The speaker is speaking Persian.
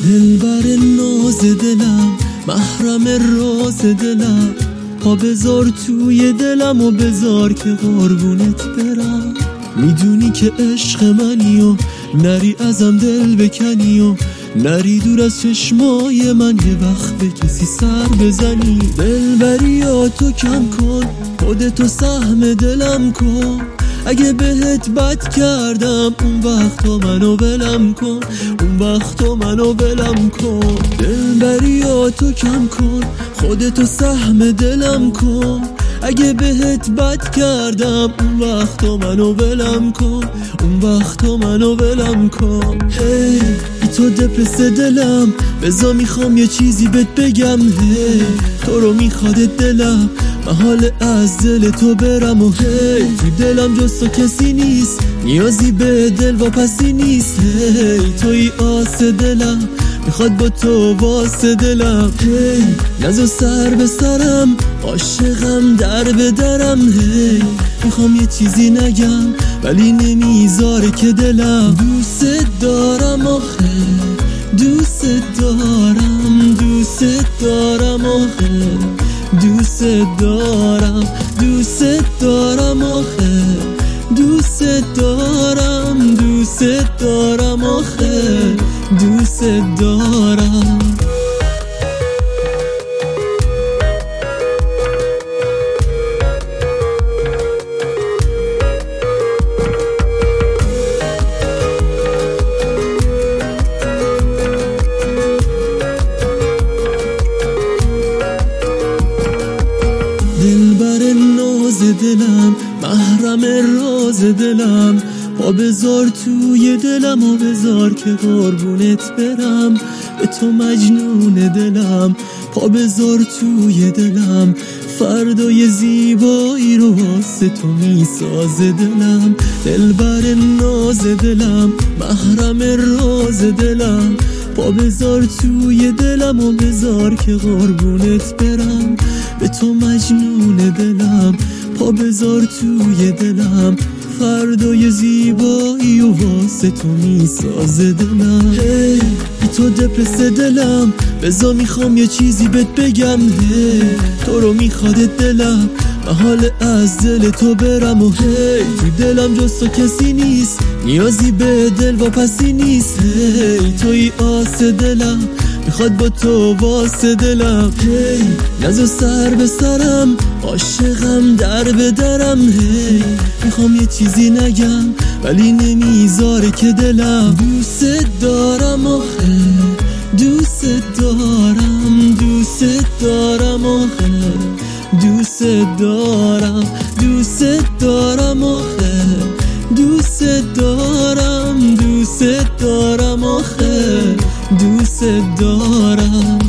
دلبر ناز دلم، محرم راز دلم، پا بذار توی دلم و بذار که قربونت برم. میدونی که عشق منی و نری ازم دل بکنی و نری دور از چشمای من یه وقت به کسی سر بزنی. دلبریاتو کم کن، خودتو سهم دلم کن، اگه بهت بد کردم اون وقتا منو ولم کن، اون وقتا منو ولم کن. دلبریاتو کم کن، خودتو سهم دلم کن، اگه بهت بد کردم اون وقتا منو ولم کن، اون وقتا منو ولم کن. هی تو دپرس دلم، بذار میخوام یه چیزی بهت بگم. هی تو رو میخواد دلم، محال از دل تو برم و هی تو دلم جز تو کسی نیست، نیازی به دل واپسی نیست. هی توی آس دلم، میخواد با تو واسه دلم. هی نزو سر به سرم، عاشقم در به درم. هی میخوام یه چیزی نگم ولی نمیذاره که دلم. دوست دارم آخه، دوست دارم، دوست دارم آخه، دوست دارم، دوست دارم آخه، دوست دارم، دوست دارم آخه، دوست دارم. دلبر ناز دلم، محرم راز دلم، پا بذار توی دلم و بذار که قربونت برم. به تو مجنون دلم، پا بذار توی دلم، فردای زیبایی رو واسه تو میسازه دلم. دلبر ناز دلم، محرم راز دلم، پا بذار توی دلم و بذار که قربونت برم. به تو مجنون دلم، پا بذار توی دلم، فردای زیبایی و واسه تو میسازه دلم. هی تو دپرس دلم، بذار میخوام یه چیزی بهت بگم. هی تو رو میخواد دلم، محال از دل تو برم و هی تو دلم جز تو کسی نیست، نیازی به دل واپسی نیست. هی توی آس دلم، میخواد با تو واسه دلم. هی نزو سر به سرم، عاشقم در به درم. هی میخوام یه چیزی نگم ولی نمیذاره که دلم. دوست دارم آخه، دوست دارم، دوست دارم آخه، دوست دارم، دوست دارم آخه، دوست دارم، دوست دارم آخه، دوست دارم.